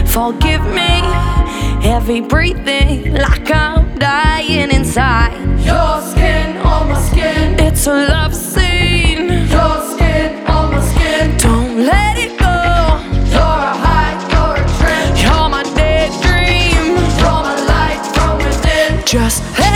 Forgive me, heavy breathing like I'm dying inside. Your skin on my skin. It's a love scene. Your skin on my skin. Don't let it go. You're a high, you're a trend. You're my daydream. You're my light from within. Just let